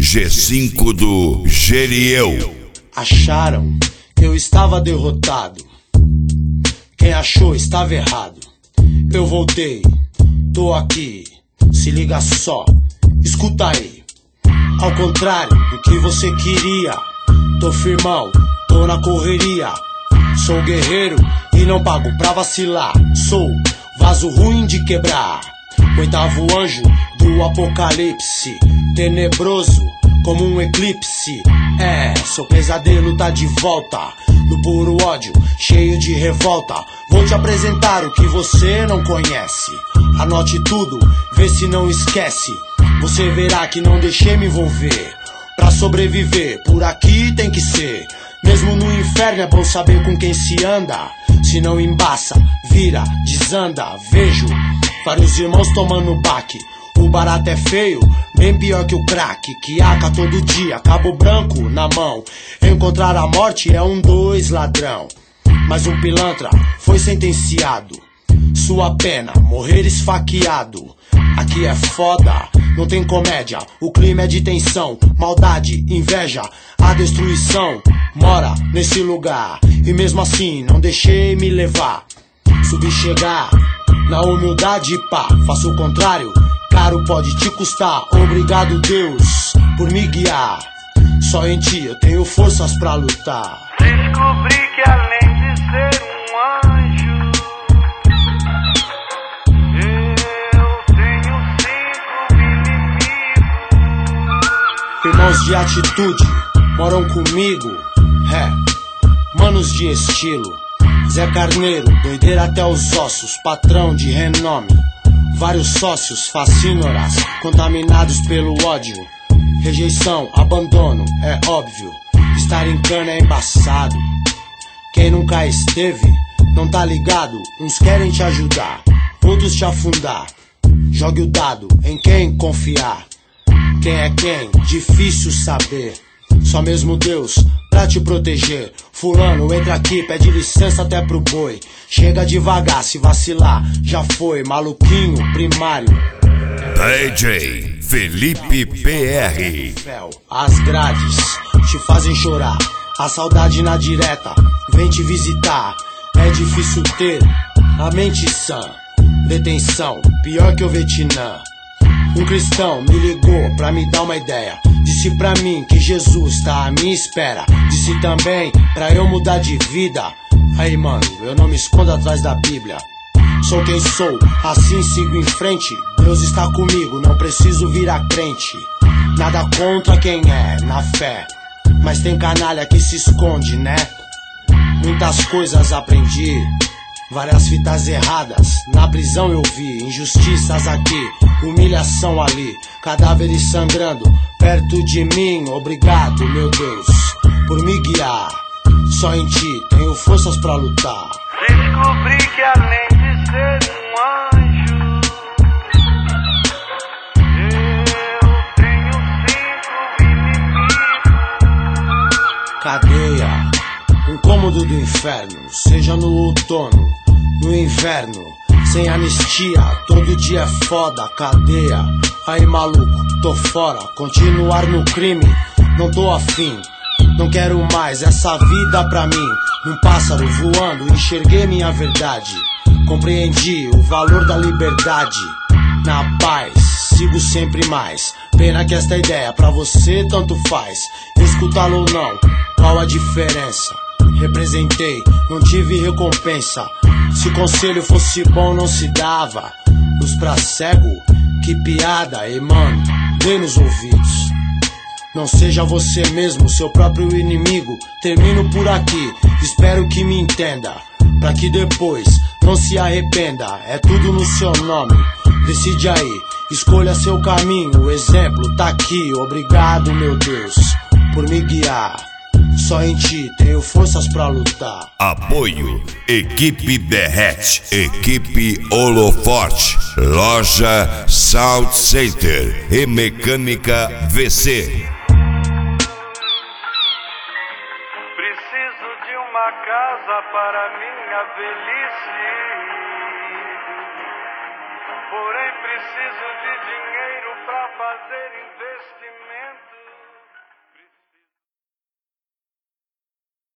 G5 do Geriel. Acharam que eu estava derrotado. Quem achou estava errado. Eu voltei, tô aqui. Se liga só, escuta aí. Ao contrário do que você queria, tô firmão, tô na correria. Sou guerreiro e não pago pra vacilar. Sou vaso ruim de quebrar, oitavo anjo do apocalipse, tenebroso como um eclipse. Seu pesadelo tá de volta, no puro ódio, cheio de revolta. Vou te apresentar o que você não conhece. Anote tudo, vê se não esquece. Você verá que não deixei me envolver. Pra sobreviver, por aqui tem que ser. Mesmo no inferno é bom saber com quem se anda. Se não embaça, vira, desanda. Vejo vários irmãos tomando baque. O barato é feio, bem pior que o crack. Que aca todo dia, cabo branco na mão. Encontrar a morte é 2 ladrão. Mas um pilantra foi sentenciado. Sua pena, morrer esfaqueado. Aqui é foda, não tem comédia. O clima é de tensão, maldade, inveja. A destruição mora nesse lugar. E mesmo assim não deixei me levar. Subi chegar na humildade, pá. Faço o contrário, caro pode te custar. Obrigado Deus por me guiar. Só em ti eu tenho forças pra lutar. Descobri que além de ser um anjo, eu tenho 5 inimigos. Irmãos de atitude moram comigo, manos de estilo. Zé Carneiro, doideira até os ossos, patrão de renome. Vários sócios fascínoras, contaminados pelo ódio. Rejeição, abandono, é óbvio. Estar em cana é embaçado. Quem nunca esteve, não tá ligado. Uns querem te ajudar, outros te afundar. Jogue o dado em quem confiar. Quem é quem? Difícil saber. Só mesmo Deus pra te proteger. Fulano, entra aqui, pede licença até pro boi. Chega devagar, se vacilar, já foi. Maluquinho primário. DJ Felipe PR. As grades te fazem chorar. A saudade na direta vem te visitar. É difícil ter a mente sã. Detenção, pior que o Vietnã. Um cristão me ligou pra me dar uma ideia. Disse pra mim que Jesus tá à minha espera. Disse também pra eu mudar de vida. Aí mano, eu não me escondo atrás da Bíblia. Sou quem sou, assim sigo em frente. Deus está comigo, não preciso virar crente. Nada contra quem é, na fé. Mas tem canalha que se esconde, né? Muitas coisas aprendi, várias fitas erradas na prisão eu vi. Injustiças aqui, humilhação ali, cadáveres sangrando perto de mim. Obrigado, meu Deus, por me guiar. Só em ti tenho forças pra lutar. Descobri que além de ser um anjo, eu tenho 5 inimigos. Cadeia, um cômodo do inferno. Seja no outono, no inverno, sem anistia, todo dia é foda. Cadeia, aí maluco, tô fora. Continuar no crime, não tô afim. Não quero mais essa vida pra mim. Um pássaro voando, enxerguei minha verdade. Compreendi o valor da liberdade. Na paz, sigo sempre mais. Pena que esta ideia pra você tanto faz. Escutá-lo ou não, qual a diferença? Representei, não tive recompensa. Se conselho fosse bom não se dava. Luz pra cego, que piada, e mano, dê nos ouvidos. Não seja você mesmo, seu próprio inimigo. Termino por aqui, espero que me entenda. Pra que depois não se arrependa. É tudo no seu nome, decide aí. Escolha seu caminho, o exemplo tá aqui. Obrigado, meu Deus, por me guiar. Só em ti tenho forças pra lutar. Apoio: Equipe Derrete, Equipe Holoforte, Loja Sound Center e Mecânica VC. Preciso de uma casa para minha velhice, porém preciso de dinheiro para fazer investimento.